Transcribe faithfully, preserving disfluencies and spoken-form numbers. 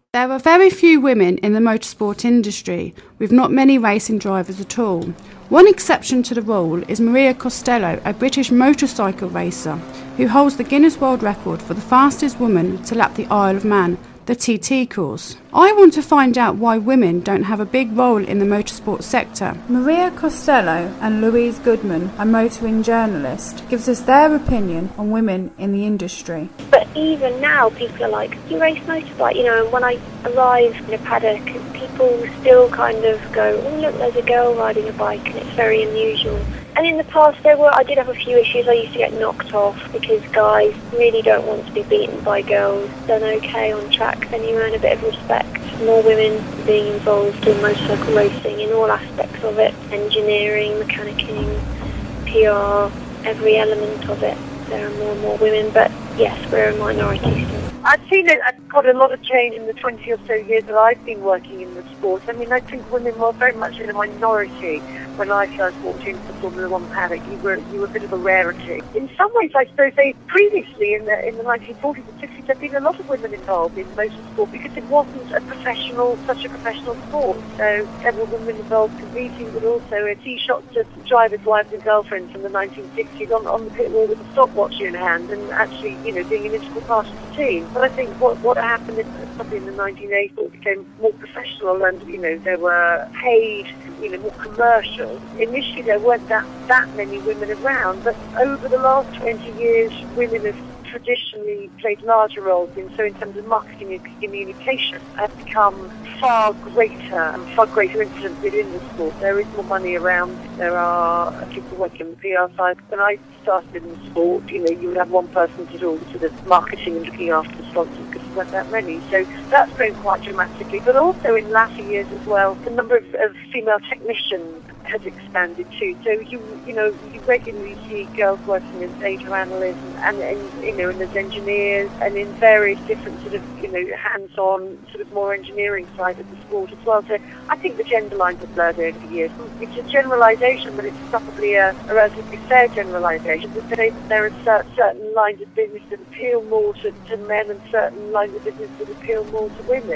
There are very few women in the motorsport industry, with not many racing drivers at all. One exception to the rule is Maria Costello, a British motorcycle racer, who holds the Guinness World Record for the fastest woman to lap the Isle of Man, the T T course. I want to find out why women don't have a big role in the motorsport sector. Maria Costello and Louise Goodman, a motoring journalist, gives us their opinion on women in the industry. But even now, people are like, you race motorbike, you know, and when I arrive in a paddock, people still kind of go, oh look, there's a girl riding a bike, and it's very unusual. And in the past, there were, I did have a few issues. I used to get knocked off because guys really don't want to be beaten by girls. Done okay on track, then you earn a bit of respect. More women being involved in motorcycle racing in all aspects of it, engineering, mechanicking, P R, every element of it. There are more and more women, but yes, we're a minority still. I've seen it, I've got a lot of change in the twenty or so years that I've been working in the sport. I mean, I think women were very much in a minority when I first walked into the Formula One paddock. You were you were a bit of a rarity. In some ways, I suppose they previously in the in the nineteen forties and sixties there had been a lot of women involved in motorsport because it wasn't a professional, such a professional sport. So several women involved competing, but also I see shots of drivers' wives and girlfriends from the nineteen sixties on on the pit wall with a stopwatch in hand and actually, you know, being an integral part of the team. But I think what what happened is probably in the nineteen eighties it became more professional and, you know, there were paid, you know, more commercial. Initially there weren't that, that many women around, but over the last twenty years women have traditionally played larger roles in, so in terms of marketing and communication have become far greater and far greater influence within the sport. There is more money around, there are people working on the P R side. When I started in the sport, you know, you would have one person to do all the sort of marketing and looking after the sponsors because there weren't that many. So that's grown quite dramatically, but also in latter years as well, the number of, of female technicians has expanded too. So you you know you regularly see girls working as data analysts and, and you know and as engineers and in various different sort of you know hands-on sort of more engineering side of the sport as well. So I think the gender lines have blurred over the years. It's a generalisation, but it's probably a, a relatively fair generalisation to say that there are cer- certain lines of business that appeal more to, to men and certain lines of business that appeal more to women.